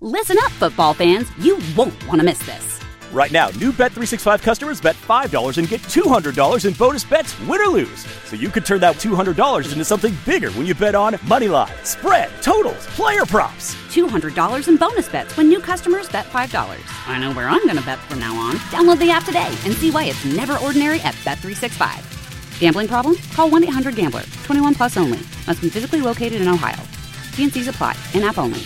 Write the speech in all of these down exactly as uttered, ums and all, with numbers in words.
Listen up, football fans. You won't want to miss this. Right now, new Bet three sixty-five customers bet five dollars and get two hundred dollars in bonus bets, win or lose. So you could turn that two hundred dollars into something bigger when you bet on money line, spread, totals, player props. two hundred dollars in bonus bets when new customers bet five dollars. I know where I'm going to bet from now on. Download the app today and see why it's never ordinary at Bet three sixty-five. Gambling problem? Call one eight hundred gambler. twenty-one plus only. Must be physically located in Ohio. T and C's apply. In-app only.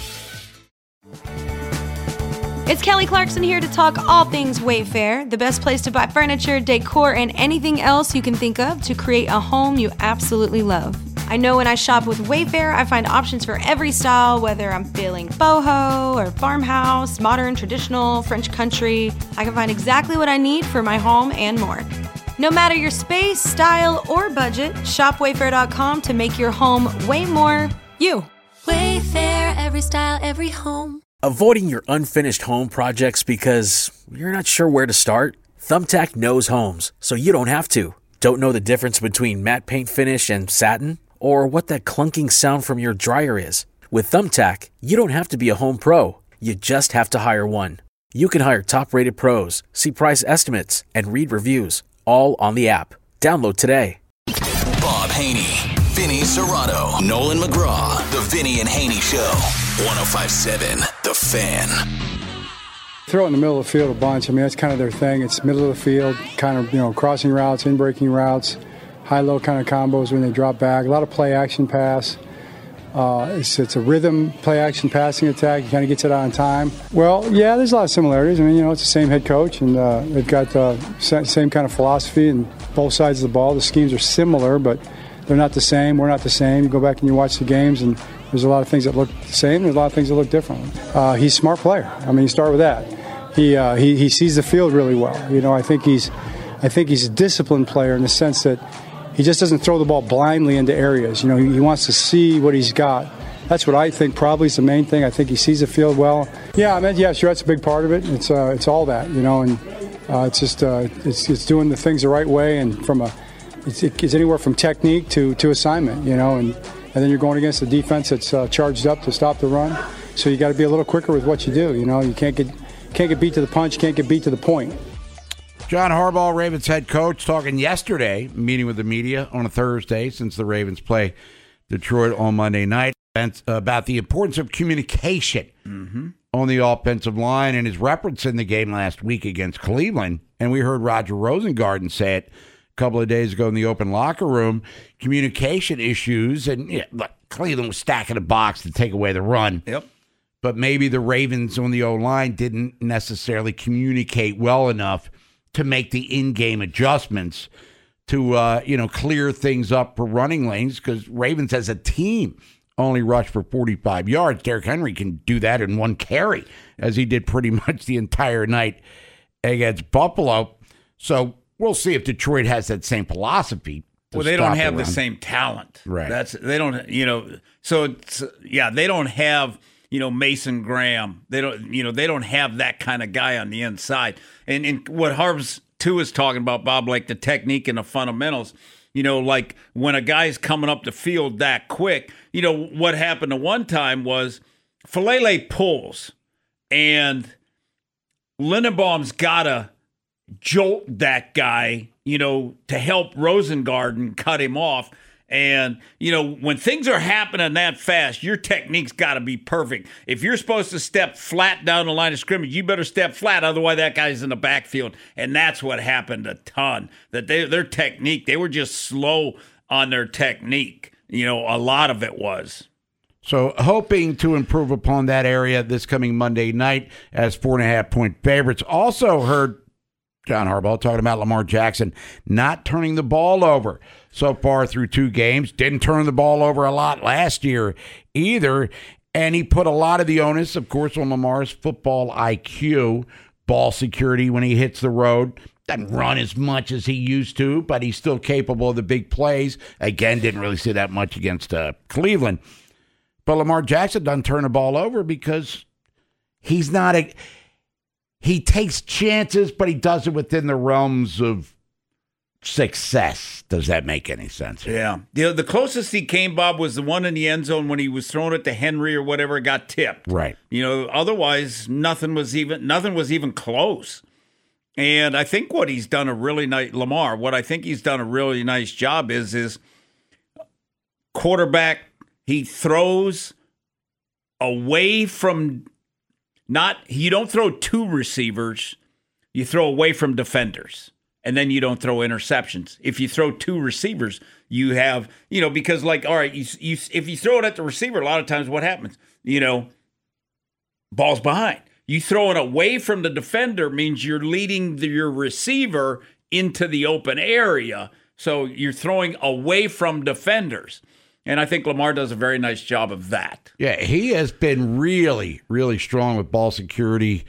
It's Kelly Clarkson here to talk all things Wayfair, the best place to buy furniture, decor, and anything else you can think of to create a home you absolutely love. I know when I shop with Wayfair, I find options for every style, whether I'm feeling boho or farmhouse, modern, traditional, French country. I can find exactly what I need for my home and more. No matter your space, style, or budget, shop wayfair dot com to make your home way more you. Wayfair, every style, every home. Avoiding your unfinished home projects because you're not sure where to start? Thumbtack knows homes, so you don't have to. Don't know the difference between matte paint finish and satin? Or what that clunking sound from your dryer is? With Thumbtack, you don't have to be a home pro. You just have to hire one. You can hire top-rated pros, see price estimates, and read reviews, all on the app. Download today. Bob Haney, Vinny Serrato, Nolan McGraw, The Vinny and Haney Show. one oh five point seven The Fan. Throw it in the middle of the field a bunch. I mean, that's kind of their thing. It's middle of the field, kind of, you know, crossing routes, in-breaking routes, high-low kind of combos when they drop back. A lot of play-action pass. Uh, it's, it's a rhythm play-action passing attack. He kind of gets it on time. Well, yeah, there's a lot of similarities. I mean, you know, it's the same head coach, and uh, they've got the uh, same kind of philosophy and both sides of the ball. The schemes are similar, but they're not the same. We're not the same. You go back and you watch the games, and there's a lot of things that look the same. There's a lot of things that look different. Uh, he's a smart player. I mean, you start with that. He, uh, he he sees the field really well. You know, I think he's I think he's a disciplined player in the sense that he just doesn't throw the ball blindly into areas. You know, he, he wants to see what he's got. That's what I think probably is the main thing. I think he sees the field well. Yeah, I mean, yeah, sure, that's a big part of it. It's uh, it's all that, you know, and uh, it's just uh, it's it's doing the things the right way, and from a it's, it's anywhere from technique to to assignment, you know, and. And then you're going against a defense that's uh, charged up to stop the run. So you got to be a little quicker with what you do. You know, you can't get can't get beat to the punch, can't get beat to the point. John Harbaugh, Ravens head coach, talking yesterday, meeting with the media on a Thursday since the Ravens play Detroit on Monday night, about the importance of communication mm-hmm. on the offensive line, and his reference in the game last week against Cleveland. And we heard Roger Rosengarten say it a couple of days ago in the open locker room, communication issues, and yeah, look, Cleveland was stacking a box to take away the run. Yep. But maybe the Ravens on the O-line didn't necessarily communicate well enough to make the in-game adjustments to, uh, you know, clear things up for running lanes, because Ravens as a team only rushed for forty-five yards. Derrick Henry can do that in one carry, as he did pretty much the entire night against Buffalo. So we'll see if Detroit has that same philosophy. Well, they don't have the same talent. Right. That's they don't, you know, so it's, yeah, they don't have, you know, Mason Graham. They don't, you know, they don't have that kind of guy on the inside. And, and what Harbs too is talking about, Bob, like the technique and the fundamentals, you know, like when a guy's coming up the field that quick, you know, what happened at one time was Falele pulls and Lindenbaum's got to jolt that guy, you know, to help Rosengarten cut him off. And, you know, when things are happening that fast, your technique's got to be perfect. If you're supposed to step flat down the line of scrimmage, you better step flat. Otherwise, that guy's in the backfield. And that's what happened a ton. That they, their technique, they were just slow on their technique. You know, a lot of it was. So hoping to improve upon that area this coming Monday night as four and a half point favorites. Also heard John Harbaugh talking about Lamar Jackson not turning the ball over so far through two games. Didn't turn the ball over a lot last year either. And he put a lot of the onus, of course, on Lamar's football I Q, ball security when he hits the road. Doesn't run as much as he used to, but he's still capable of the big plays. Again, didn't really see that much against uh, Cleveland. But Lamar Jackson doesn't turn the ball over because he's not a... He takes chances, but he does it within the realms of success. Does that make any sense? Yeah. The, the closest he came, Bob, was the one in the end zone when he was throwing it to Henry or whatever, got tipped. Right. You know, otherwise nothing was even nothing was even close. And I think what he's done a really nice Lamar, what I think he's done a really nice job is is quarterback, he throws away from not you don't throw two receivers, you throw away from defenders. And then you don't throw interceptions. If you throw two receivers, you have, you know, because like, all right, you, you if you throw it at the receiver, a lot of times what happens? You know, ball's behind. You throw it away from the defender means you're leading the, your receiver into the open area. So you're throwing away from defenders. And I think Lamar does a very nice job of that. Yeah, he has been really, really strong with ball security.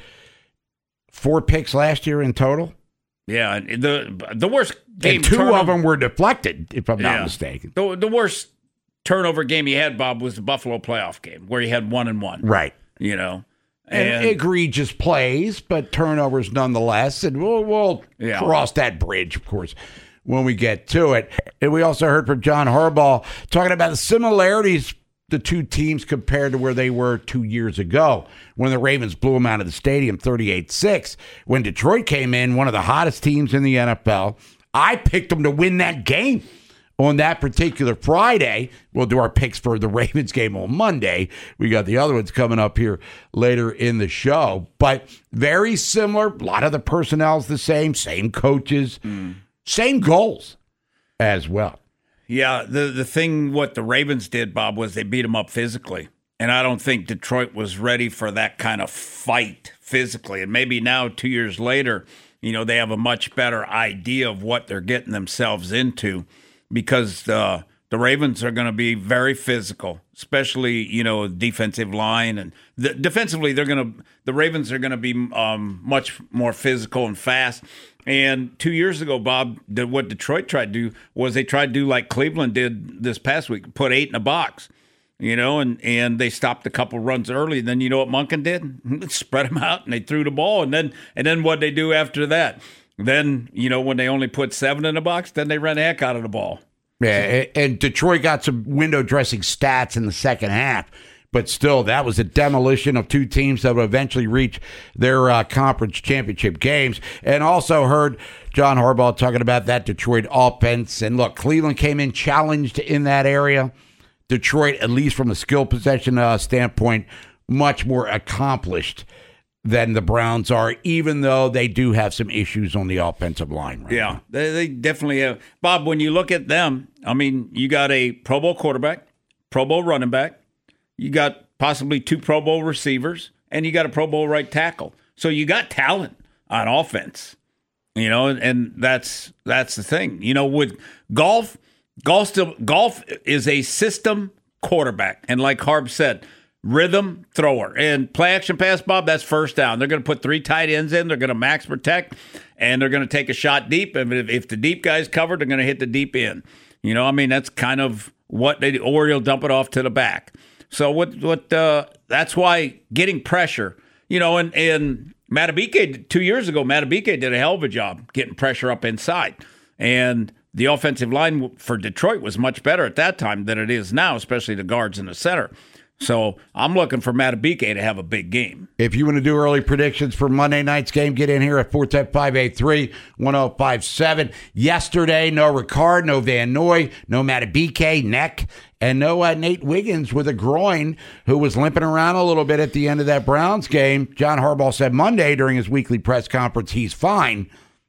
Four picks last year in total. Yeah, and the the worst game. And two turnover, of them were deflected, if I'm not yeah. mistaken. The, the worst turnover game he had, Bob, was the Buffalo playoff game where he had one and one. Right. You know. And, And, egregious plays, but turnovers nonetheless. And we'll, we'll Yeah. cross that bridge, of course, when we get to it. And we also heard from John Harbaugh talking about the similarities the two teams compared to where they were two years ago when the Ravens blew them out of the stadium thirty-eight six. When Detroit came in, one of the hottest teams in the N F L, I picked them to win that game on that particular Friday. We'll do our picks for the Ravens game on Monday. We got the other ones coming up here later in the show. But very similar. A lot of the personnel's the same, same coaches, mm. same goals as well. Yeah, the the thing what the Ravens did, Bob, was they beat them up physically. And I don't think Detroit was ready for that kind of fight physically. And maybe now, two years later, you know, they have a much better idea of what they're getting themselves into because uh, the Ravens are going to be very physical, especially, you know, defensive line. And the, defensively, they're going to the Ravens are going to be um, much more physical and fast. And two years ago, Bob, what Detroit tried to do was they tried to do like Cleveland did this past week, put eight in a box, you know, and, and they stopped a couple runs early. And then you know what Monken did? Spread them out and they threw the ball. And then and then what they do after that? Then, you know, when they only put seven in the box, then they ran the heck out of the ball. Yeah, and Detroit got some window dressing stats in the second half. But still, that was a demolition of two teams that would eventually reach their uh, conference championship games. And also heard John Harbaugh talking about that Detroit offense. And look, Cleveland came in challenged in that area. Detroit, at least from a skill possession uh, standpoint, much more accomplished than the Browns are, even though they do have some issues on the offensive line right Yeah, now. They, they definitely have. Bob, when you look at them, I mean, you got a Pro Bowl quarterback, Pro Bowl running back, you got possibly two Pro Bowl receivers, and you got a Pro Bowl right tackle. So you got talent on offense, you know, and that's that's the thing. You know, with golf, golf still golf is a system quarterback, and like Harb said, rhythm thrower and play action pass. Bob, that's first down. They're going to put three tight ends in. They're going to max protect, and they're going to take a shot deep. And if, if the deep guy's covered, they're going to hit the deep end. You know, I mean, that's kind of what they do, or you'll dump it off to the back. So what? What? Uh, that's why getting pressure, you know, and and Matabike two years ago, Matabike did a hell of a job getting pressure up inside, and the offensive line for Detroit was much better at that time than it is now, especially the guards in the center. So I'm looking for Matabike to have a big game. If you want to do early predictions for Monday night's game, get in here at four one zero, five eight three, one zero five seven. Yesterday, no Ricard, no Van Noy, no Matabike, neck, and no uh, Nate Wiggins with a groin who was limping around a little bit at the end of that Browns game. John Harbaugh said Monday during his weekly press conference he's fine.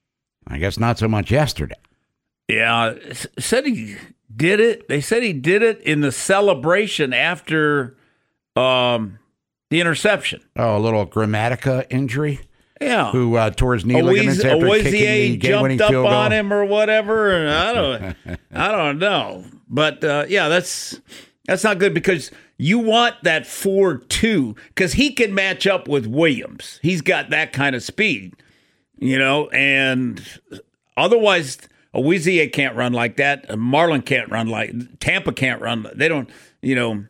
I guess not so much yesterday. Yeah, said he did it. They said he did it in the celebration after um, the interception. Oh, a little Grammatica injury? Yeah. Who uh, tore his knee ligaments after kicking the game-winning jumped field up goal. on him or whatever. And I don't, I don't know. But, uh, yeah, that's that's not good because you want that four two because he can match up with Williams. He's got that kind of speed, you know, and otherwise – Owizie can't run like that. Marlon can't run like Tampa can't run. They don't, you know,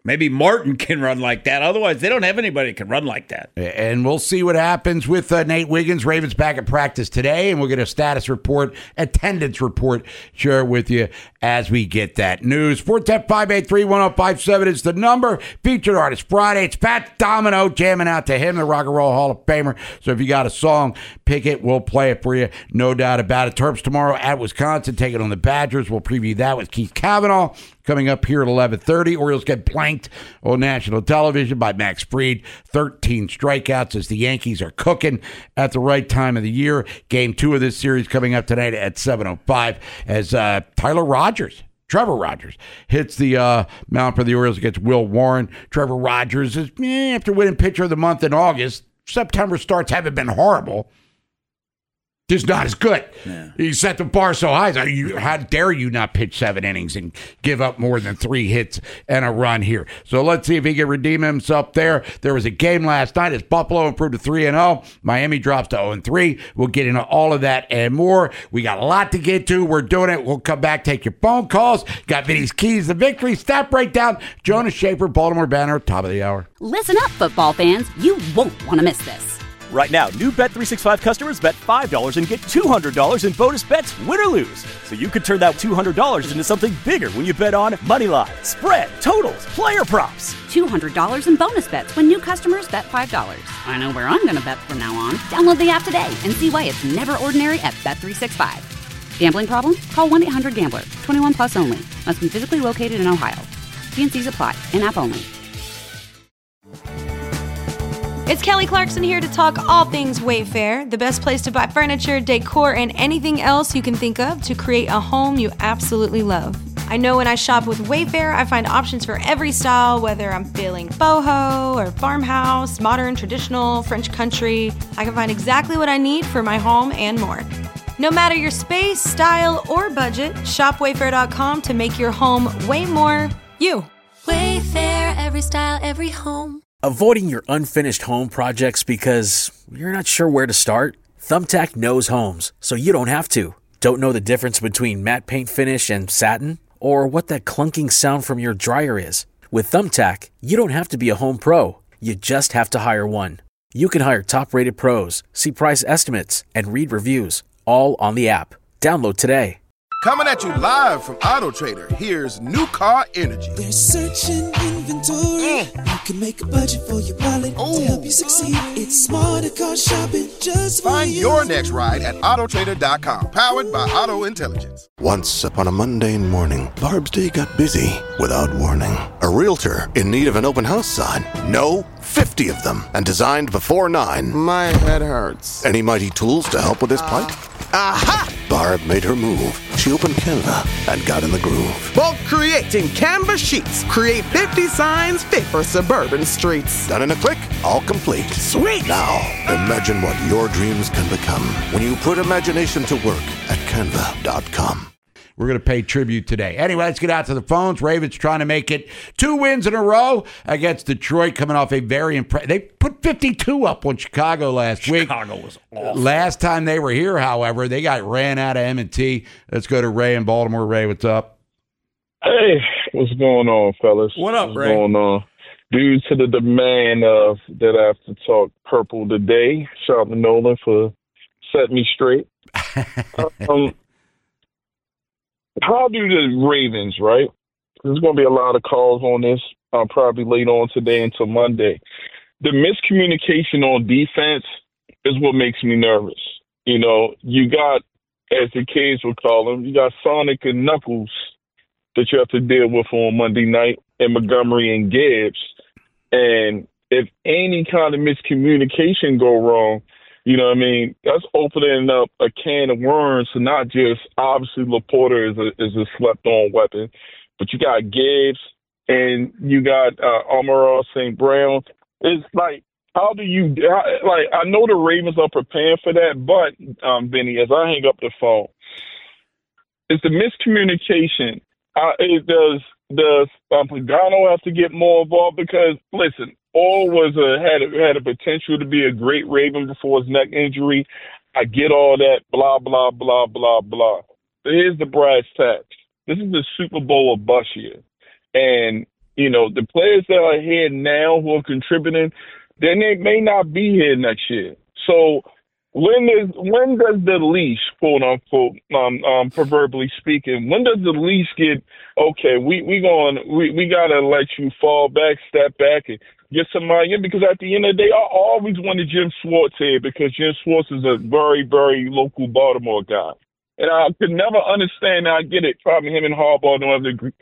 Maybe Martin can run like that. Otherwise, they don't have anybody that can run like that. And we'll see what happens with uh, Nate Wiggins. Ravens back at practice today, and we'll get a status report, attendance report, share with you as we get that news. four one zero, five eight three, one zero five seven is the number. Featured Artist Friday. It's Pat Domino jamming out to him, the Rock and Roll Hall of Famer. So if you got a song, pick it. We'll play it for you. No doubt about it. Terps tomorrow at Wisconsin, taking on the Badgers. We'll preview that with Keith Cavanaugh. Coming up here at eleven thirty, Orioles get blanked on national television by Max Fried. thirteen strikeouts as the Yankees are cooking at the right time of the year. Game two of this series coming up tonight at seven oh five as uh, Tyler Rogers, Trevor Rogers, hits the uh, mound for the Orioles against Will Warren. Trevor Rogers is, eh, after winning Pitcher of the Month in August, September starts haven't been horrible. Just not as good. Yeah. He set the bar so high. So you, how dare you not pitch seven innings and give up more than three hits and a run here? So let's see if he can redeem himself there. There was a game last night as Buffalo improved to three and oh. Miami drops to oh and three. We'll get into all of that and more. We got a lot to get to. We're doing it. We'll come back, take your phone calls. Got Vinny's Keys to Victory, stat breakdown. Jonas Schaefer, Baltimore Banner, top of the hour. Listen up, football fans. You won't want to miss this. Right now, new Bet three sixty-five customers bet five dollars and get two hundred dollars in bonus bets, win or lose. So you could turn that two hundred dollars into something bigger when you bet on money line, spread, totals, player props. two hundred dollars in bonus bets when new customers bet five dollars. I know where I'm going to bet from now on. Download the app today and see why it's never ordinary at Bet three sixty-five. Gambling problem? Call one eight hundred gambler. twenty-one plus only. Must be physically located in Ohio. T and C's apply. In-app only. It's Kelly Clarkson here to talk all things Wayfair, the best place to buy furniture, decor, and anything else you can think of to create a home you absolutely love. I know when I shop with Wayfair, I find options for every style, whether I'm feeling boho or farmhouse, modern, traditional, French country. I can find exactly what I need for my home and more. No matter your space, style, or budget, shop wayfair dot com to make your home way more you. Wayfair, every style, every home. Avoiding your unfinished home projects because you're not sure where to start? Thumbtack knows homes, so you don't have to. Don't know the difference between matte paint finish and satin? Or what that clunking sound from your dryer is? With Thumbtack, you don't have to be a home pro. You just have to hire one. You can hire top-rated pros, see price estimates, and read reviews, all on the app. Download today. Coming at you live from Auto Trader, here's New Car Energy. They're searching inventory. Mm. You can make a budget for your wallet Ooh. To help you succeed. It's smarter car shopping just for Find you. your next ride at auto trader dot com, powered by Auto Intelligence. Once upon a mundane morning, Barb's day got busy without warning. A realtor in need of an open house sign. No, fifty of them, and designed before nine. My head hurts. Any mighty tools to help with this plight? Aha! Barb made her move. She opened Canva and got in the groove. Bulk creating Canva sheets. Create fifty signs fit for suburban streets. Done in a click, all complete. Sweet! Now, imagine what your dreams can become when you put imagination to work at canva dot com. We're going to pay tribute today. Anyway, let's get out to the phones. Ravens trying to make it two wins in a row against Detroit, coming off a very impressive. They put fifty-two up on Chicago last Chicago week. Chicago was awful. Last time they were here, however, they got ran out of M and T. Let's go to Ray in Baltimore. Ray, what's up? Hey, what's going on, fellas? What up, what's Ray? What's going on? Due to the demand of that I have to talk purple today, shout out to Nolan for setting me straight. um, How do the Ravens, right? There's going to be a lot of calls on this, uh, probably later on today until Monday. The miscommunication on defense is what makes me nervous. You know, you got, as the kids would call them, you got Sonic and Knuckles that you have to deal with on Monday night, and Montgomery and Gibbs. And if any kind of miscommunication go wrong, you know what I mean? That's opening up a can of worms to not just, obviously, Laporta is a, is a slept-on weapon, but you got Gibbs and you got uh, Amon-Ra Saint Brown. It's like, how do you, how, like, I know the Ravens are preparing for that, but, um, Benny, as I hang up the phone, it's the miscommunication. Uh, it does, does um, Pagano have to get more involved? Because, listen, All was a had a, had a potential to be a great Raven before his neck injury. I get all that, blah, blah, blah, blah, blah. But here's the brass tacks. This is the Super Bowl of bust year. And You know, the players that are here now who are contributing, then they may not be here next year. So when is when does the leash, quote unquote, um, um, proverbially speaking, when does the leash get okay? We we going we we gotta let you fall back, step back, and get somebody in, because at the end of the day, I always wanted Jim Schwartz here because Jim Schwartz is a very very local Baltimore guy, and I could never understand. I get it. Probably him and Harbaugh don't have the.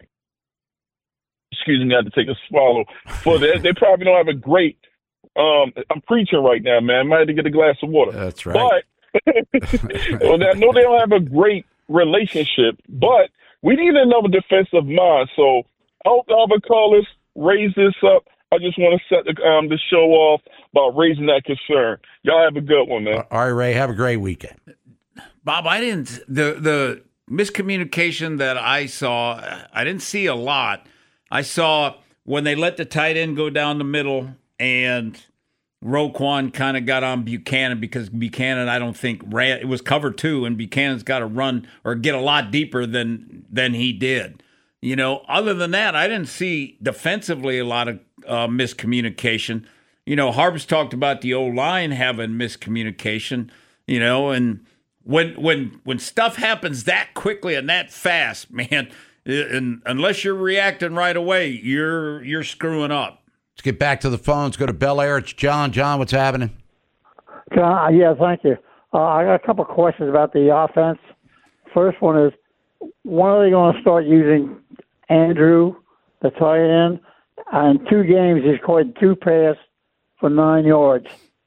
Excuse me, I had to take a swallow. For that, they probably don't have a great. Um, I'm preaching right now, man. I might have to get a glass of water. That's right. But well, I know they don't have a great relationship, but we need another defensive mind. So I hope the other callers raise this up. I just want to set the, um, the show off about raising that concern. Y'all have a good one, man. All right, Ray. Have a great weekend. Bob, I didn't the the miscommunication that I saw. I didn't see a lot. I saw when they let the tight end go down the middle and Roquan kind of got on Buchanan because Buchanan, I don't think, ran. It was cover two, and Buchanan's got to run or get a lot deeper than than he did. You know, other than that, I didn't see defensively a lot of uh, miscommunication. You know, Harbs talked about the O-line having miscommunication, you know, and when when when stuff happens that quickly and that fast, man, and unless you're reacting right away, you're you're screwing up. Let's get back to the phones. Go to Bel Air. It's John. John, what's happening? John, yeah, thank you. Uh, I got a couple of questions about the offense. First one is, when are they going to start using Andrew, the tight end? In two games, he's caught two passes for nine yards.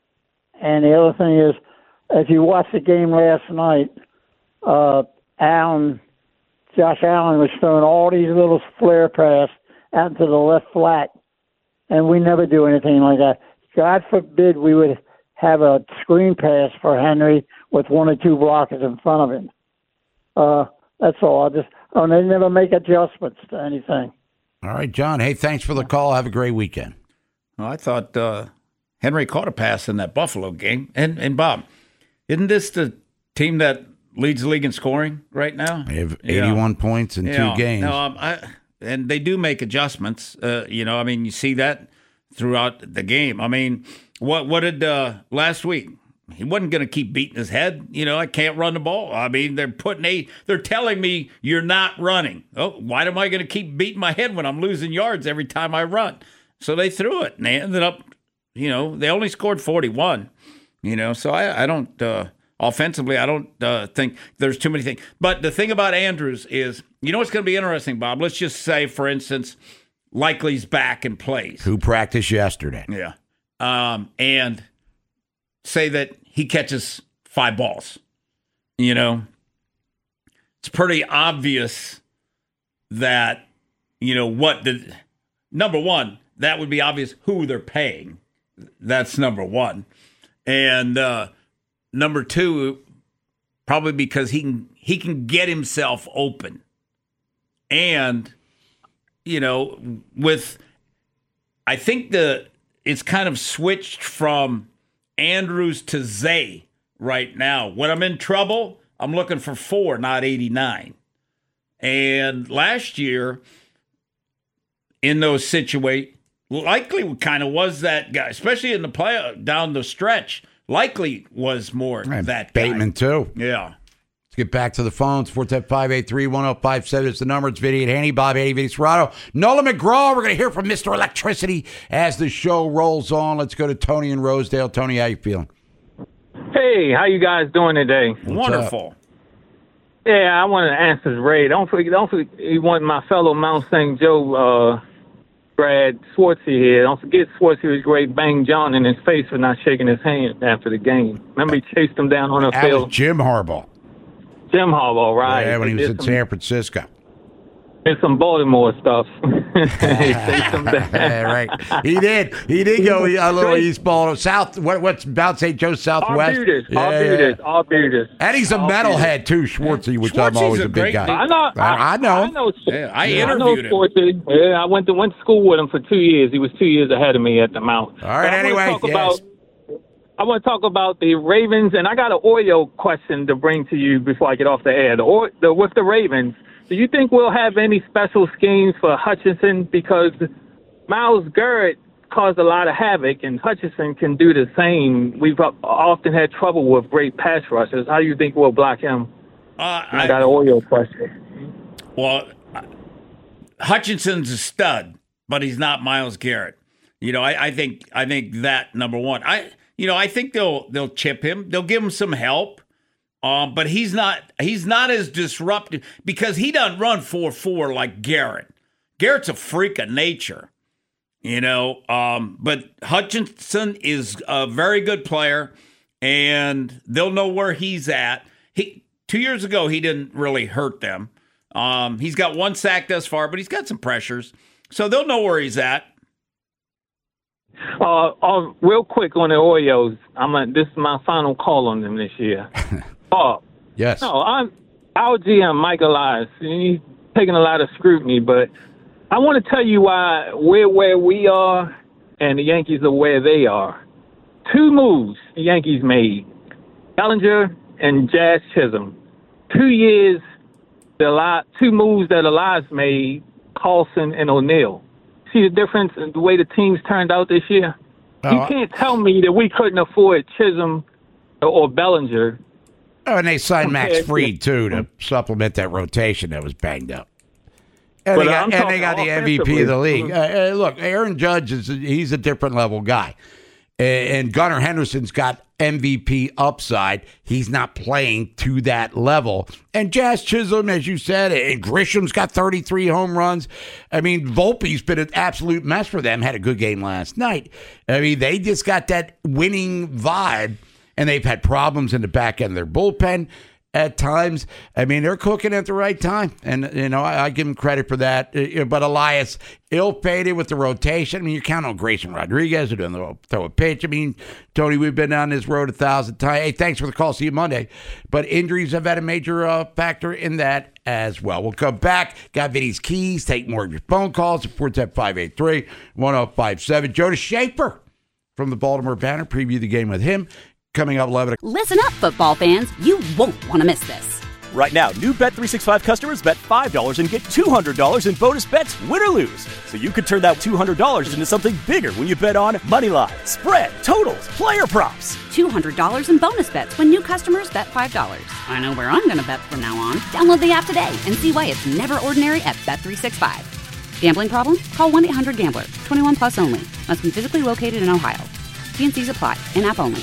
And the other thing is, if you watched the game last night, uh, Allen, Josh Allen was throwing all these little flare passes out into the left flat, and we never do anything like that. God forbid we would have a screen pass for Henry with one or two blockers in front of him. Uh, that's all. I just oh, they never make adjustments to anything. All right, John. Hey, thanks for the call. Have a great weekend. Well, I thought uh, Henry caught a pass in that Buffalo game. And, and Bob, isn't this the team that leads the league in scoring right now? They have eighty-one yeah. points in yeah. two games. No, um, I, and they do make adjustments. Uh, you know, I mean, you see that throughout the game. I mean, what what did uh, last week? He wasn't going to keep beating his head. You know, I can't run the ball. I mean, they're putting a. They're telling me you're not running. Oh, why am I going to keep beating my head when I'm losing yards every time I run? So they threw it, and they ended up. You know, they only scored forty-one. You know, so I, I don't. Uh, offensively, I don't uh, think there's too many things. But the thing about Andrews is, you know, what's going to be interesting, Bob. Let's just say, for instance, Likely's back and plays. Who practiced yesterday? Yeah, um, and. Say that he catches five balls. You know, it's pretty obvious that, you know, what the number one, that would be obvious who they're paying. That's number one. And uh, number two, probably because he can he can get himself open. And, you know, with I think the it's kind of switched from Andrews to Zay right now. When I'm in trouble, I'm looking for four, not eighty-nine. And last year, in those situations, Likely kind of was that guy, especially in the play down the stretch. Likely was more and that guy. Bateman, too. Yeah. Let's get back to the phones. four one zero, five eight three, one zero five seven is the number. It's Vinny and Haney, Bob Haney, Vinny Serrato, Nolan McGraw. We're going to hear from Mister Electricity as the show rolls on. Let's go to Tony in Rosedale. Tony, how you feeling? Hey, how you guys doing today? What's Wonderful. Up? Yeah, I want to answer Ray. Don't forget, don't forget, you want my fellow Mount Saint Joe uh, grad Swartzy here. Don't forget Swartzy was great. Bang John in his face for not shaking his hand after the game. Remember, he chased him down on the that field. Was Jim Harbaugh. Jim Harbaugh, right? Yeah, when he was in some, San Francisco. It's some Baltimore stuff. yeah, right. He did. He did go a little East Baltimore, South. What, what's Mount Saint Joe Southwest? Arbutus. Yeah. Arbutus. Arbutus. And he's a metalhead too, Schwartzy, which I'm always a, a big guy. I know. I, I know. I know. Yeah, I yeah, interviewed I know him. Yeah, I went to went to school with him for two years. He was two years ahead of me at the Mount. All right. Anyway, talk yes. about, I want to talk about the Ravens, and I got an Oreo question to bring to you before I get off the air. The, or, the with the Ravens, do you think we'll have any special schemes for Hutchinson? Because Myles Garrett caused a lot of havoc, and Hutchinson can do the same. We've often had trouble with great pass rushers. How do you think we'll block him? Uh, I got an Oreo question. Well, Hutchinson's a stud, but he's not Myles Garrett. You know, I, I think I think that number one. I you know I think they'll they'll chip him. They'll give him some help. Um, but he's not he's not as disruptive because he doesn't run four four like Garrett. Garrett's a freak of nature. You know, um, but Hutchinson is a very good player, and they'll know where he's at. He two years ago he didn't really hurt them. Um, he's got one sack thus far, but he's got some pressures, so they'll know where he's at. Uh, uh real quick on the Oreos, I'm a, this is my final call on them this year. Oh yes. No, I'm our G M Mike Elias. He's taking a lot of scrutiny, but I want to tell you why we're where we are and the Yankees are where they are. Two moves the Yankees made. Bellinger and Jazz Chisholm. Two years, the Eli- two moves that Elias made, Carlson and O'Neill. See the difference in the way the teams turned out this year? Oh, you can't tell me that we couldn't afford Chisholm or Bellinger. Oh, and they signed Max Compared Fried, too, to supplement that rotation that was banged up. And they got, and they got the M V P of the league. Uh, uh, look, Aaron Judge, is he's a different level guy. And Gunnar Henderson's got M V P upside. He's not playing to that level. And Jazz Chisholm, as you said, and Grisham's got thirty-three home runs. I mean, Volpe's been an absolute mess for them. Had a good game last night. I mean, they just got that winning vibe, and they've had problems in the back end of their bullpen at times. I mean, they're cooking at the right time. And, you know, I, I give them credit for that. But Elias, ill-fated with the rotation. I mean, you count on Grayson Rodriguez who doesn't throw a pitch. I mean, Tony, we've been down this road a thousand times. Hey, thanks for the call. See you Monday. But injuries have had a major uh, factor in that as well. We'll come back. Got Vinny's keys. Take more of your phone calls at four one zero, five eight three, one zero five seven. Jonas Schaefer from the Baltimore Banner. Preview the game with him. Coming up eleven. Listen up, football fans. You won't want to miss this. Right now, new Bet three sixty-five customers bet five dollars and get two hundred dollars in bonus bets, win or lose. So you could turn that two hundred dollars into something bigger when you bet on money line, spread, totals, player props. two hundred dollars in bonus bets when new customers bet five dollars. I know where I'm going to bet from now on. Download the app today and see why it's never ordinary at Bet three sixty-five. Gambling problem? Call one eight hundred gambler. twenty-one plus only. Must be physically located in Ohio. T and C's apply. In-app only.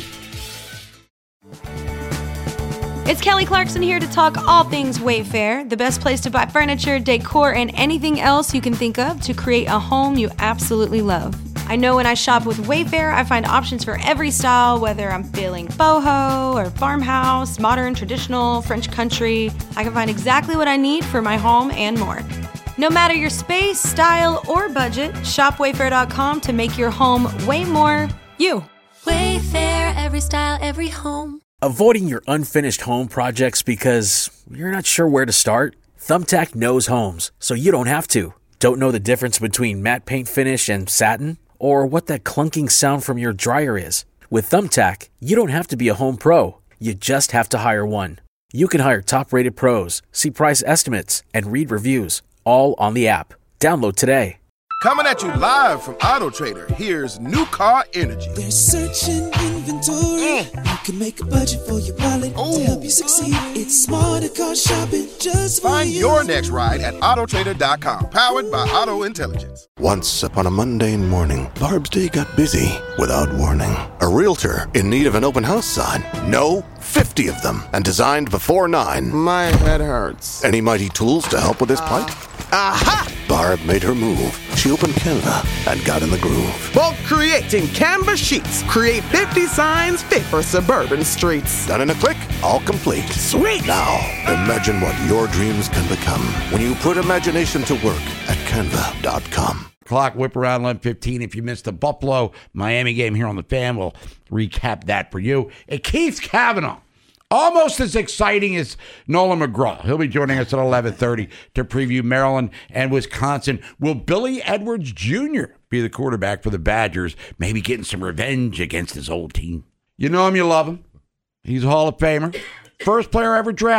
It's Kelly Clarkson here to talk all things Wayfair, the best place to buy furniture, decor, and anything else you can think of to create a home you absolutely love. I know when I shop with Wayfair, I find options for every style, whether I'm feeling boho or farmhouse, modern, traditional, French country. I can find exactly what I need for my home and more. No matter your space, style, or budget, shop wayfair dot com to make your home way more you. Wayfair, every style, every home. Avoiding your unfinished home projects because you're not sure where to start? Thumbtack knows homes, so you don't have to. Don't know the difference between matte paint finish and satin? Or what that clunking sound from your dryer is? With Thumbtack, you don't have to be a home pro. You just have to hire one. You can hire top-rated pros, see price estimates, and read reviews, all on the app. Download today. Coming at you live from Auto Trader, here's New Car Energy. They're searching inventory. Mm. You can make a budget for your wallet Ooh. To help you succeed. It's smarter car shopping just for Find you. your next ride at auto trader dot com. Powered by Auto Intelligence. Once upon a mundane morning, Barb's day got busy without warning. A realtor in need of an open house sign. No, fifty of them, and designed before nine. My head hurts. Any mighty tools to help with this plight? Aha! Barb made her move. She opened Canva and got in the groove. Bulk creating Canva sheets. Create fifty signs fit for suburban streets. Done in a click, all complete. Sweet! Now, imagine what your dreams can become when you put imagination to work at canva dot com. Clock whip around eleven fifteen. If you missed the Buffalo Miami game here on the Fan, we'll recap that for you. And Keith Kavanaugh, almost as exciting as Nolan McGraw. He'll be joining us at eleven thirty to preview Maryland and Wisconsin. Will Billy Edwards Junior be the quarterback for the Badgers, maybe getting some revenge against his old team? You know him, you love him. He's a Hall of Famer. First player ever drafted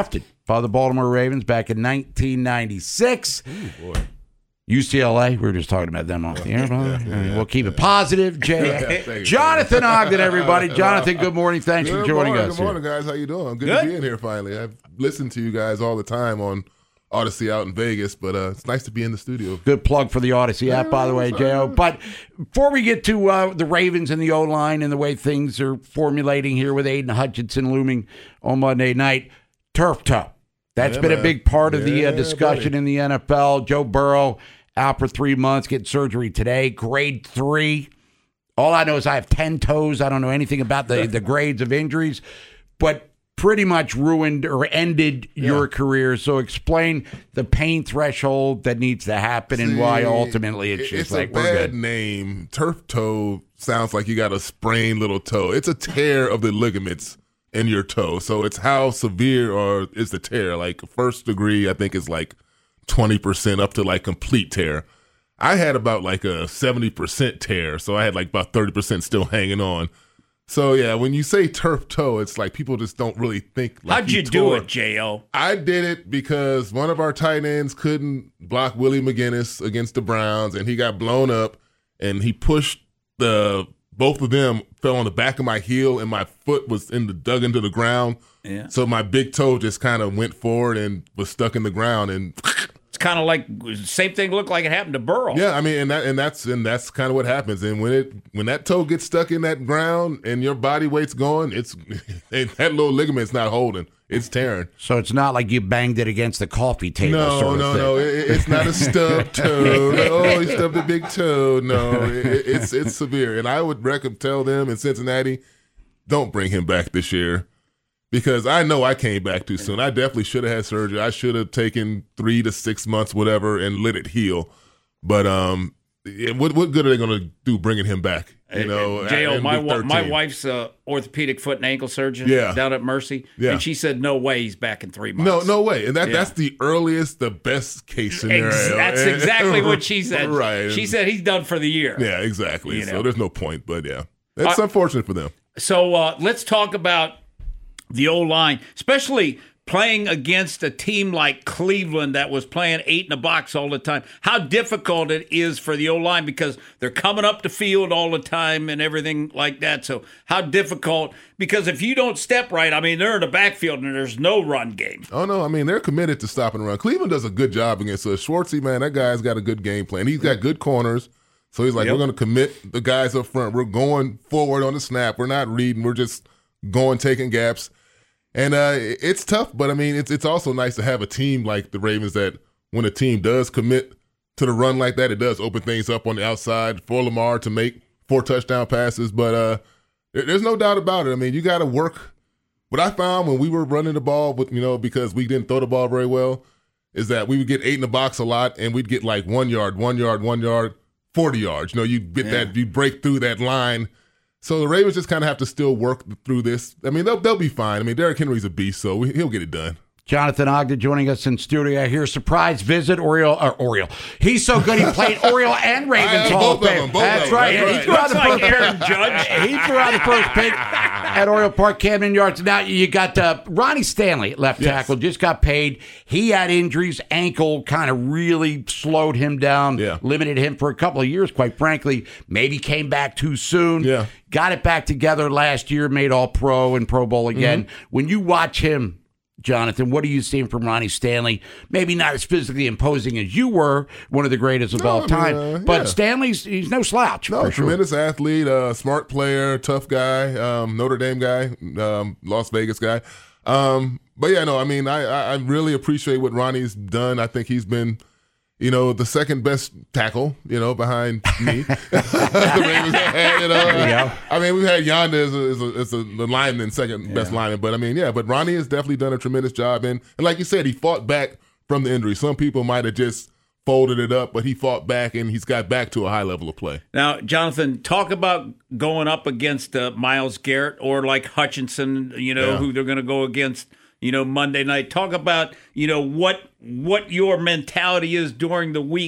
by the Baltimore Ravens back in nineteen ninety-six. Ooh, boy. U C L A, we were just talking about them off the air. Yeah, yeah, yeah, we'll keep it positive. Jay, Jonathan Ogden, everybody. Jonathan, good morning. Thanks good for joining morning, us. Good morning, here. guys. How you doing? Good, good to be in here finally. I've listened to you guys all the time on Odyssey out in Vegas, but uh, it's nice to be in the studio. Good plug for the Odyssey app, by the way, J O. But before we get to uh, the Ravens and the O-line and the way things are formulating here with Aiden Hutchinson looming on Monday night, turf toe. That's yeah, been man. a big part of yeah, the uh, discussion buddy. in the N F L. Joe Burrow out for three months, getting surgery today, grade three. All I know is I have ten toes. I don't know anything about the, the grades of injuries, but pretty much ruined or ended yeah. your career. So explain the pain threshold that needs to happen See, and why ultimately it's just it's like a we're bad good. name. Turf toe sounds like you got a sprained little toe. It's a tear of the ligaments in your toe. So it's how severe or is the tear. Like first degree, I think is like twenty percent up to like complete tear. I had about like a seventy percent tear. So I had like about thirty percent still hanging on. So, yeah, when you say turf toe, it's like people just don't really think like How'd you do it, J O? I did it because one of our tight ends couldn't block Willie McGinnis against the Browns, and he got blown up, and he pushed the both of them fell on the back of my heel, and my foot was in the dug into the ground. Yeah. So my big toe just kind of went forward and was stuck in the ground, and it's kind of like same thing looked like it happened to Burrow. Yeah, I mean, and that and that's and that's kind of what happens. And when it when that toe gets stuck in that ground and your body weight's going, it's that little ligament's not holding; it's tearing. So it's not like you banged it against the coffee table. No, sort of no, thing. no. It, it's not a stubbed toe. Oh, he stubbed a big toe. No, it, it's it's severe. And I would recommend tell them in Cincinnati, don't bring him back this year. Because I know I came back too soon. I definitely should have had surgery. I should have taken three to six months, whatever, and let it heal. But um, what what good are they going to do bringing him back? You know, J O, my my wife's a orthopedic foot and ankle surgeon yeah. down at Mercy, yeah. and she said no way he's back in three months. No, no way. And that yeah. that's the earliest, the best case scenario. Ex- that's exactly what she said. Right. She said he's done for the year. Yeah, exactly. You know? So there's no point. But yeah, it's uh, unfortunate for them. So uh, let's talk about the O-line, especially playing against a team like Cleveland that was playing eight in the box all the time. How difficult it is for the O-line because they're coming up the field all the time and everything like that. So how difficult, because if you don't step right, I mean, they're in the backfield and there's no run game. Oh, no, I mean, they're committed to stopping the run. Cleveland does a good job against us. Schwartzy, man, that guy's got a good game plan. He's got good corners. So he's like, yep. we're going to commit the guys up front. We're going forward on the snap. We're not reading. We're just going, taking gaps. And uh, it's tough, but I mean, it's it's also nice to have a team like the Ravens that when a team does commit to the run like that, it does open things up on the outside for Lamar to make four touchdown passes. But uh, there's no doubt about it. I mean, you got to work. What I found when we were running the ball, with you know, because we didn't throw the ball very well, is that we would get eight in the box a lot, and we'd get like one yard, one yard, one yard, forty yards. You know, you get yeah. that, you break through that line. So the Ravens just kind of have to still work through this. I mean, they'll they'll be fine. I mean, Derrick Henry's a beast, so he'll get it done. Jonathan Ogden joining us in studio here. Surprise visit, Oriole. Uh, Oriole. He's so good he played Oriole and Ravens Hall of Fame. That's right. That's right. He threw out the first Aaron Judge. He threw out the first pick at Oriole Park, Camden Yards. Now you got uh, Ronnie Stanley, left yes. tackle, just got paid. He had injuries. Ankle kind of really slowed him down, yeah. limited him for a couple of years, quite frankly. Maybe came back too soon. Yeah. Got it back together last year, made All-Pro and Pro Bowl again. Mm-hmm. When you watch him, Jonathan, what are you seeing from Ronnie Stanley? Maybe not as physically imposing as you were, one of the greatest of no, all time, I mean, uh, but yeah. Stanley's he's no slouch. No, for tremendous sure. athlete, uh, smart player, tough guy, um, Notre Dame guy, um, Las Vegas guy. Um, but yeah, no, I mean, I, I really appreciate what Ronnie's done. I think he's been, you know, the second best tackle, you know, behind me. the Ravens had, you know. There you go. I mean, we've had Yonda as a, as a, as a the lineman, second yeah. best lineman. But I mean, yeah, but Ronnie has definitely done a tremendous job. And, and like you said, he fought back from the injury. Some people might have just folded it up, but he fought back and he's got back to a high level of play. Now, Jonathan, talk about going up against uh, Myles Garrett or like Hutchinson, you know, Yeah. who they're going to go against, you know, Monday night. Talk about, you know, what what your mentality is during the week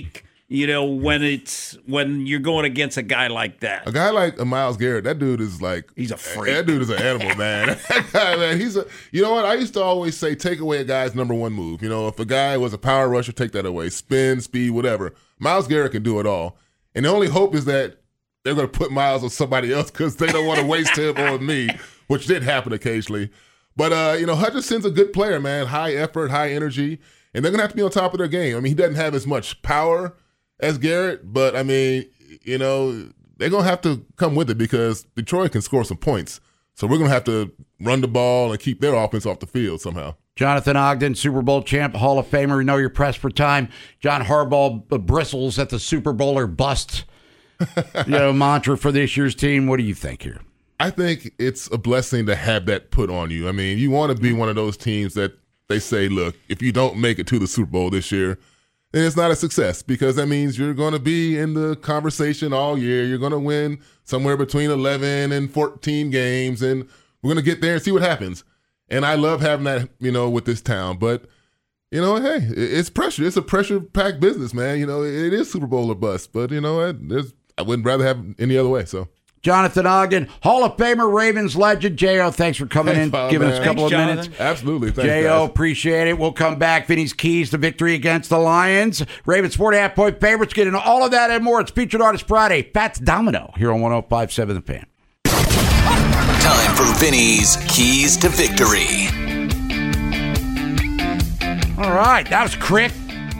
you know, when it's when you're going against a guy like that. A guy like a Myles Garrett, that dude is like he's a freak. That dude is an animal, man. That guy, man, he's a. You know what? I used to always say, take away a guy's number one move. You know, if a guy was a power rusher, take that away. Spin, speed, whatever. Myles Garrett can do it all, and the only hope is that they're going to put Myles on somebody else because they don't want to waste him on me, which did happen occasionally. But uh, you know, Hutchinson's a good player, man. High effort, high energy, and they're going to have to be on top of their game. I mean, he doesn't have as much power as Garrett, but I mean, you know, they're going to have to come with it because Detroit can score some points. So we're going to have to run the ball and keep their offense off the field somehow. Jonathan Ogden, Super Bowl champ, Hall of Famer. We know you're pressed for time. John Harbaugh bristles at the Super Bowl or bust you know, mantra for this year's team. What do you think here? I think it's a blessing to have that put on you. I mean, you want to be one of those teams that they say, look, if you don't make it to the Super Bowl this year, then it's not a success because that means you're going to be in the conversation all year. You're going to win somewhere between eleven and fourteen games, and we're going to get there and see what happens. And I love having that, you know, with this town. But, you know, hey, it's pressure. It's a pressure-packed business, man. You know, it is Super Bowl or bust. But, you know, there's, I wouldn't rather have it any other way, so. Jonathan Ogden, Hall of Famer, Ravens legend. J O, thanks for coming thanks, in, Bob, giving man. us a couple Thanks, of Jonathan. minutes. Absolutely. Thanks, J O, guys. appreciate it. We'll come back. Vinny's keys to victory against the Lions. Ravens four and a half point favorites. Getting all of that and more. It's Featured Artist Friday. Fats Domino here on one oh five point seven The Fan. Time for Vinny's keys to victory. All right, that was quick,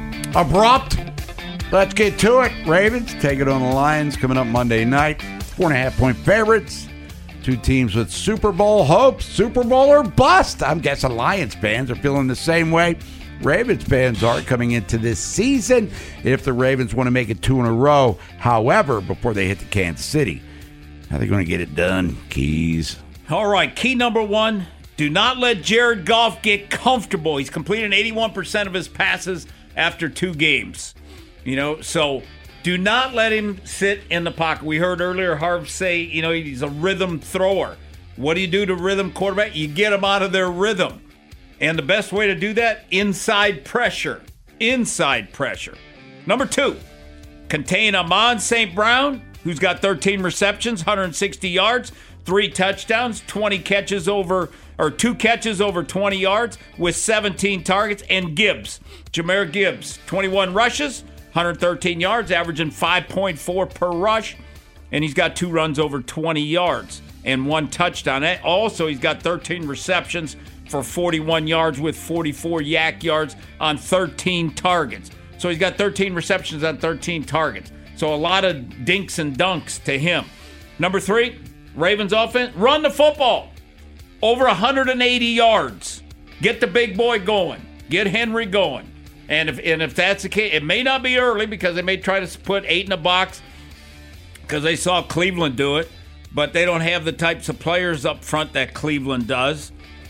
abrupt. Let's get to it. Ravens take it on the Lions coming up Monday night. Four and a half point favorites. Two teams with Super Bowl hopes. Super Bowl or bust. I'm guessing Lions fans are feeling the same way Ravens fans are coming into this season if the Ravens want to make it two in a row. However, before they hit the Kansas City, how are they going to get it done? Keys. All right, key number one, do not let Jared Goff get comfortable. He's completed eighty-one percent of his passes after two games. You know, so do not let him sit in the pocket. We heard earlier Harv say, you know, he's a rhythm thrower. What do you do to rhythm quarterback? You get them out of their rhythm. And the best way to do that, inside pressure. Inside pressure. Number two, contain Amon Saint Brown, who's got thirteen receptions, one hundred sixty yards, three touchdowns, twenty catches over, or two catches over twenty yards with seventeen targets, and Gibbs, Jahmyr Gibbs, twenty-one rushes, one hundred thirteen yards, averaging five point four per rush, and he's got two runs over twenty yards and one touchdown. Also, he's got thirteen receptions for forty-one yards with forty-four yak yards on thirteen targets. So he's got thirteen receptions on thirteen targets. So a lot of dinks and dunks to him. Number three, Ravens offense, run the football. Over one hundred eighty yards. Get the big boy going. Get Henry going. And if and if that's the case, it may not be early because they may try to put eight in a box because they saw Cleveland do it, but they don't have the types of players up front that Cleveland does.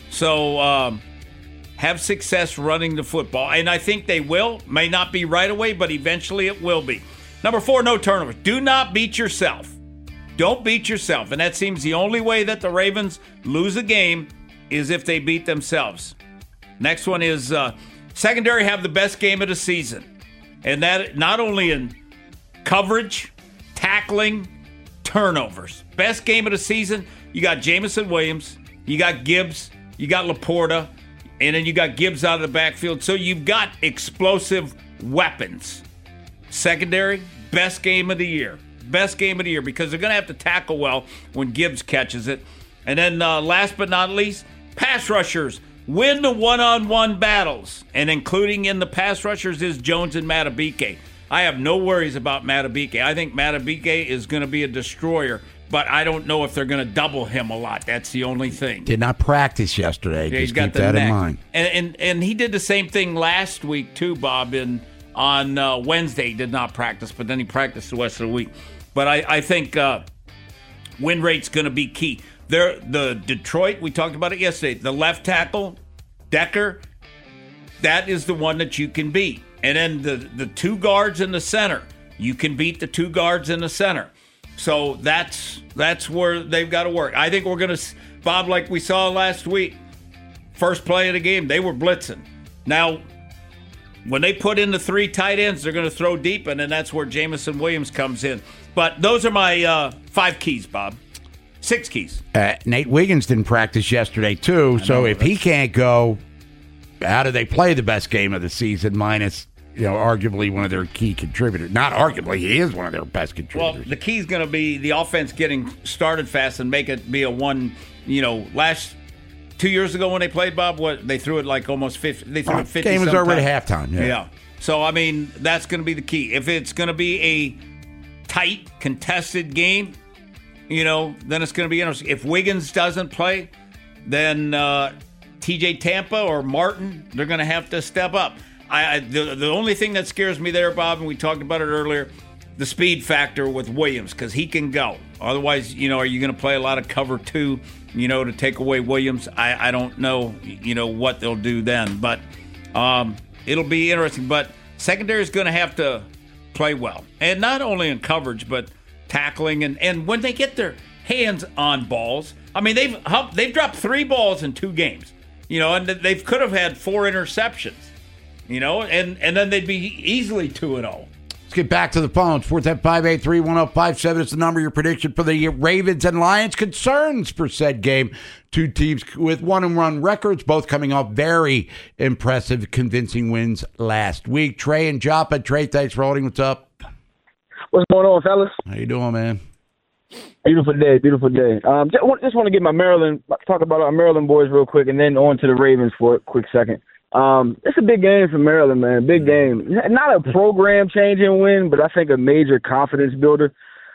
So um, have success running the football. And I think they will. May not be right away, but eventually it will be. Number four, no turnovers. Do not beat yourself. Don't beat yourself. And that seems the only way that the Ravens lose a game is if they beat themselves. Next one is uh, secondary have the best game of the season. And that not only in coverage, tackling, turnovers. Best game of the season, you got Jamison Williams, you got Gibbs, you got Laporta, and then you got Gibbs out of the backfield. So you've got explosive weapons. Secondary, best game of the year. Best game of the year because they're going to have to tackle well when Gibbs catches it. And then uh, last but not least, pass rushers win the one-on-one battles. And including in the pass rushers is Jones and Matabike. I have no worries about Matabike. I think Matabike is going to be a destroyer, but I don't know if they're going to double him a lot. That's the only thing. Did not practice yesterday. Yeah, Just he's got keep the that neck. in mind. And, and and he did the same thing last week too, Bob. In on uh, Wednesday, he did not practice, but then he practiced the rest of the week. But I, I think uh, win rate's going to be key. There, the Detroit, we talked about it yesterday. The left tackle, Decker, that is the one that you can beat. And then the, the two guards in the center, you can beat the two guards in the center. So that's that's where they've got to work. I think we're going to, Bob, like we saw last week, first play of the game, they were blitzing. Now, when they put in the three tight ends, they're going to throw deep, and then that's where Jamison Williams comes in. But those are my uh, five keys, Bob. Six keys. Uh, Nate Wiggins didn't practice yesterday, too. I so know, if he can't go, how do they play the best game of the season minus, you know, arguably one of their key contributors? Not arguably, he is one of their best contributors. Well, the key is going to be the offense getting started fast and make it be a one, you know, last two years ago when they played, Bob, what they threw it like almost fifty. They threw uh, it fifty. Game was sometime. already halftime. Yeah. yeah. So, I mean, that's going to be the key. If it's going to be a tight, contested game, you know, then it's going to be interesting. If Wiggins doesn't play, then uh, T J Tampa or Martin, they're going to have to step up. I, I the, the only thing that scares me there, Bob, and we talked about it earlier, the speed factor with Williams, because he can go. Otherwise, you know, are you going to play a lot of cover two, you know, to take away Williams? I, I don't know, you know, what they'll do then. But um, it'll be interesting. But secondary is going to have to play well. And not only in coverage, but tackling. And, and when they get their hands on balls, I mean, they've they've dropped three balls in two games, you know, and they could have had four interceptions, you know, and, and then they'd be easily two and oh. Let's get back to the phones. four one zero, five eight three, one zero five seven is the number. Your prediction for the Ravens and Lions. Concerns for said game. Two teams with one-and-one records, both coming off very impressive, convincing wins last week. Trey and Joppa. Trey, thanks for holding. What's up? What's going on, fellas? How you doing, man? Beautiful day, beautiful day. Um, just, just want to get my Maryland, talk about our Maryland boys real quick, and then on to the Ravens for a quick second. Um, it's a big game for Maryland, man. Big game. Not a program-changing win, but I think a major confidence builder.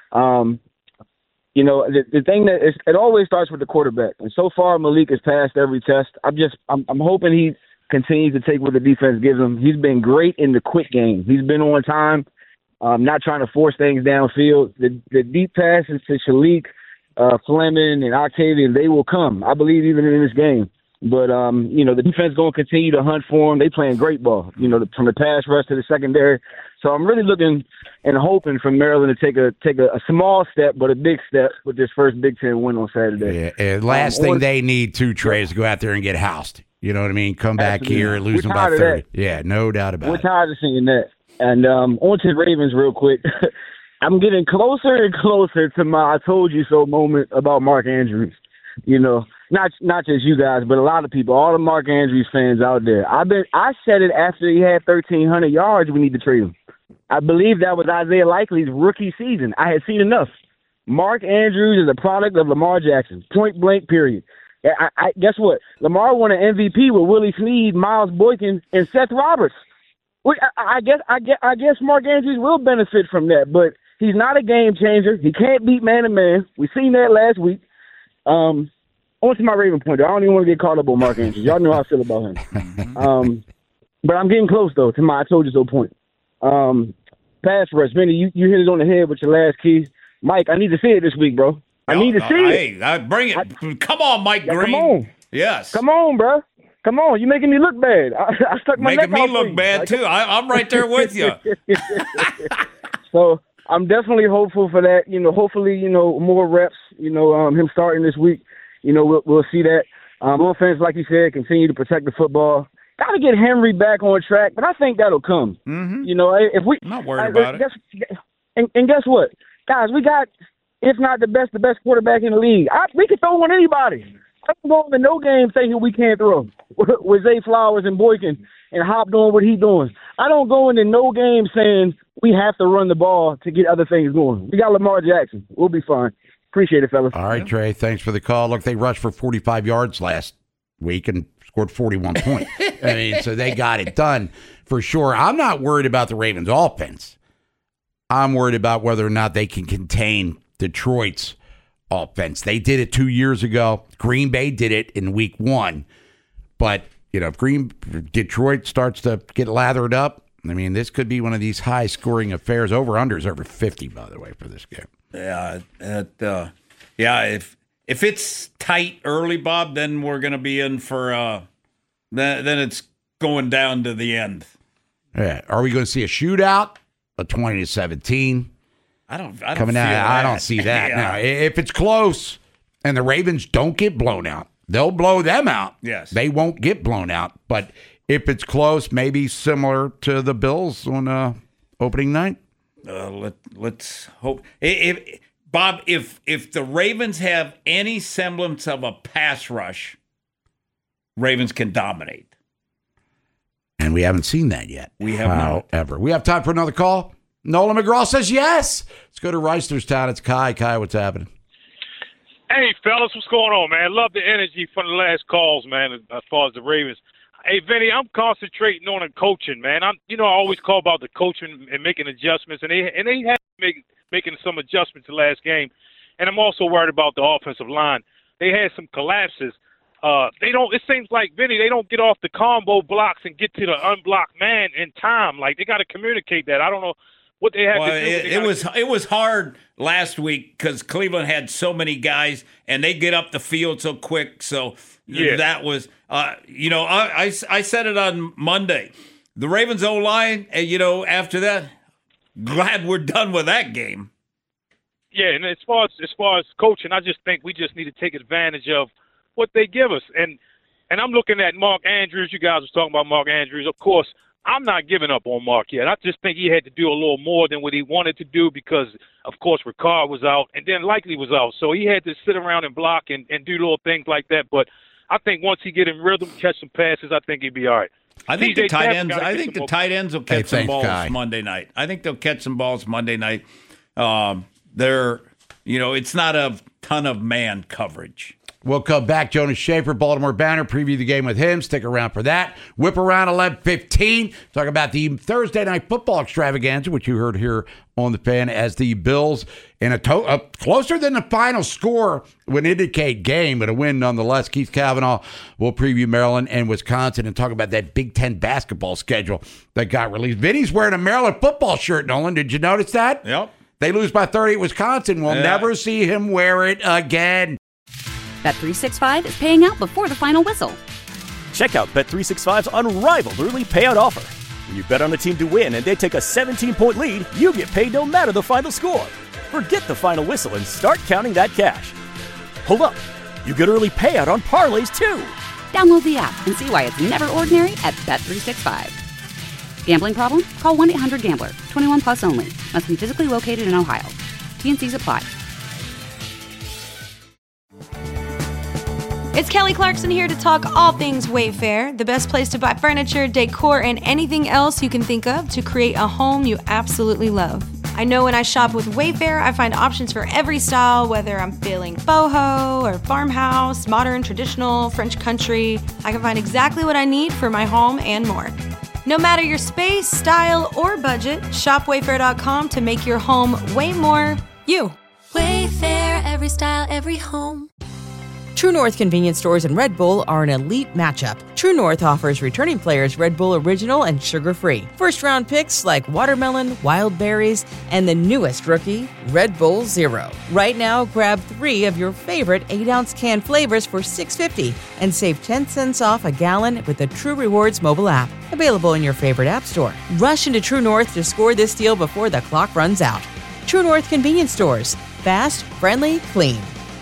Um, you know, the, the thing that is, it always starts with the quarterback, and so far Malik has passed every test. I'm just, I'm, I'm hoping he continues to take what the defense gives him. He's been great in the quick game. He's been on time. Um, not trying to force things downfield. The, the deep passes to Shalik, uh, Fleming, and Octavian, they will come. I believe even in this game. But, um, you know, the defense going to continue to hunt for them. They playing great ball, you know, from the pass rush to the secondary. So I'm really looking and hoping for Maryland to take a take a, a small step, but a big step with this first Big Ten win on Saturday. Yeah, and last um, thing on, they need, too, Trey, is to go out there and get housed. You know what I mean? Come back absolutely. Here and lose We're them by thirty. Yeah, no doubt about We're it. We're tired of seeing that. And um, on to the Ravens real quick. I'm getting closer and closer to my I told you so moment about Mark Andrews. You know, not not just you guys, but a lot of people, all the Mark Andrews fans out there. I've been I said it after he had thirteen hundred yards, we need to trade him. I believe that was Isaiah Likely's rookie season. I had seen enough. Mark Andrews is a product of Lamar Jackson, point blank, period. I, I, guess what? Lamar won an M V P with Willie Snead, Miles Boykin, and Seth Roberts. I, I guess I guess I guess Mark Andrews will benefit from that, but he's not a game changer. He can't beat man to man. We seen that last week. Um, on to my Raven pointer. I don't even want to get caught up on Mark Andrews. Y'all know how I feel about him. Um, but I'm getting close though to my I told you so point. Um, pass rush, Vinny, you, you hit it on the head with your last key. Mike, I need to see it this week, bro. I no, need to no, see hey, it. Hey, bring it. I, come on, Mike yeah, Green. Come on. Yes. Come on, bro. Come on, you're making me look bad. I, I stuck my making neck me out look you. bad like, too. I, I'm right there with you. So I'm definitely hopeful for that. You know, hopefully, you know, more reps. You know, um, him starting this week. You know, we'll we'll see that. Um, offense, like you said, continue to protect the football. Got to get Henry back on track, but I think that'll come. Mm-hmm. You know, if we I'm not worried I, about guess, it. And, and guess what, guys? We got, if not the best, the best quarterback in the league. I, we can throw on anybody. I don't go into no game thinking we can't throw with Zay Flowers and Boykin and Hop doing what he's doing. I don't go into no game saying we have to run the ball to get other things going. We got Lamar Jackson. We'll be fine. Appreciate it, fellas. All right, Trey. Thanks for the call. Look, they rushed for forty-five yards last week and scored forty-one points. I mean, so they got it done for sure. I'm not worried about the Ravens' offense. I'm worried about whether or not they can contain Detroit's offense. They did it two years ago. Green Bay did it in week one. But, you know, if Green Detroit starts to get lathered up, I mean, this could be one of these high-scoring affairs. Over-unders over fifty, by the way, for this game. Yeah, it, uh, yeah. If if it's tight early, Bob, then we're going to be in for. Uh, then then it's going down to the end. Yeah. Are we going to see a shootout? A twenty to seventeen. I don't. I don't coming feel out. that. I don't see that. Yeah. Now, if it's close and the Ravens don't get blown out, they'll blow them out. Yes. They won't get blown out. But if it's close, maybe similar to the Bills on uh, opening night. Uh, let let's hope. If, if, Bob, if if the Ravens have any semblance of a pass rush, Ravens can dominate. And we haven't seen that yet. We have not. However, we have time for another call. Nolan McGraw says yes. Let's go to Reisterstown. It's Kai. Kai, what's happening? Hey, fellas, what's going on, man? Love the energy from the last calls, man, as far as the Ravens. Hey, Vinny, I'm concentrating on the coaching, man. I'm, you know, I always call about the coaching and making adjustments, and they and they have make, making some adjustments the last game. And I'm also worried about the offensive line. They had some collapses. Uh, they don't. It seems like, Vinny, they don't get off the combo blocks and get to the unblocked man in time. Like, they got to communicate that. I don't know what they have well, to do. It, it was it was hard last week because Cleveland had so many guys and they get up the field so quick. So yeah. that was, uh, you know, I, I, I said it on Monday. The Ravens O-line, and you know, after that, glad we're done with that game. Yeah, and as far as as far as coaching, I just think we just need to take advantage of what they give us. And and I'm looking at Mark Andrews. You guys were talking about Mark Andrews. Of course, I'm not giving up on Mark yet. I just think he had to do a little more than what he wanted to do because, of course, Ricard was out and then Likely was out. So he had to sit around and block and, and do little things like that. But I think once he get in rhythm, catch some passes, I think he'd be all right. I think T J the tight Tapp ends. I think the more- tight ends will catch Hey, some thanks, balls Kai. Monday night. I think they'll catch some balls Monday night. Um, they're, you know, it's not a ton of man coverage. We'll come back. Jonas Schaefer, Baltimore Banner, preview the game with him. Stick around for that. Whip around eleven fifteen. Talk about the Thursday Night Football extravaganza, which you heard here on the Fan, as the Bills, in a, to- a closer than the final score would indicate game, but a win nonetheless. Keith Kavanaugh will preview Maryland and Wisconsin and talk about that Big Ten basketball schedule that got released. Vinny's wearing a Maryland football shirt, Nolan. Did you notice that? Yep. They lose by thirty at Wisconsin. We'll Yeah. never see him wear it again. Bet three sixty-five is paying out before the final whistle. Check out Bet three sixty-five's unrivaled early payout offer. When you bet on a team to win and they take a seventeen-point lead, you get paid no matter the final score. Forget the final whistle and start counting that cash. Hold up. You get early payout on parlays, too. Download the app and see why it's never ordinary at Bet three sixty-five. Gambling problem? Call one eight hundred gambler. twenty-one plus only. Must be physically located in Ohio. T N Cs apply. It's Kelly Clarkson here to talk all things Wayfair, the best place to buy furniture, decor, and anything else you can think of to create a home you absolutely love. I know when I shop with Wayfair, I find options for every style, whether I'm feeling boho or farmhouse, modern, traditional, French country. I can find exactly what I need for my home and more. No matter your space, style, or budget, shop wayfair dot com to make your home way more you. Wayfair, every style, every home. True North convenience stores and Red Bull are an elite matchup. True North offers returning players Red Bull Original and sugar-free. First-round picks like watermelon, wild berries, and the newest rookie, Red Bull Zero. Right now, grab three of your favorite eight-ounce can flavors for six dollars and fifty cents and save ten cents off a gallon with the True Rewards mobile app. Available in your favorite app store. Rush into True North to score this deal before the clock runs out. True North convenience stores. Fast, friendly, clean.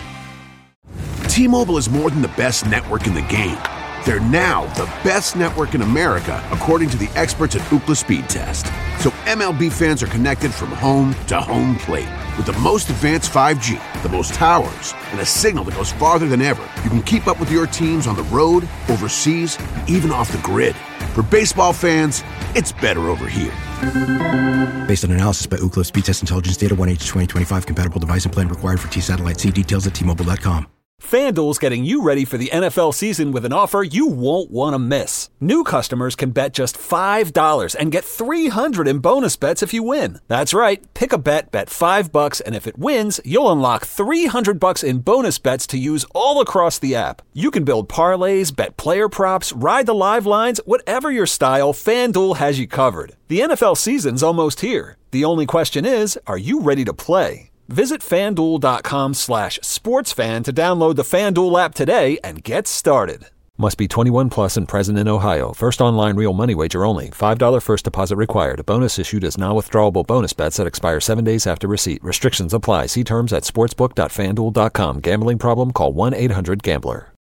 T-Mobile is more than the best network in the game. They're now the best network in America, according to the experts at Ookla Speed Test. So M L B fans are connected from home to home plate. With the most advanced five G, the most towers, and a signal that goes farther than ever, you can keep up with your teams on the road, overseas, and even off the grid. For baseball fans, it's better over here. Based on analysis by Ookla Speed Test Intelligence Data, one H twenty twenty-five compatible device and plan required for T-Satellite. See details at T Mobile dot com. FanDuel's getting you ready for the N F L season with an offer you won't want to miss. New customers can bet just five dollars and get three hundred dollars in bonus bets if you win. That's right. Pick a bet, bet five bucks, and if it wins, you'll unlock three hundred bucks in bonus bets to use all across the app. You can build parlays, bet player props, ride the live lines, whatever your style, FanDuel has you covered. The N F L season's almost here. The only question is, are you ready to play? Visit FanDuel.com slash sportsfan to download the FanDuel app today and get started. Must be twenty-one plus and present in Ohio. First online real money wager only. five dollars first deposit required. Bonus issued as non-withdrawable bonus bets that expire seven days after receipt. Restrictions apply. See terms at sportsbook dot fan duel dot com. Gambling problem? Call one eight hundred gambler.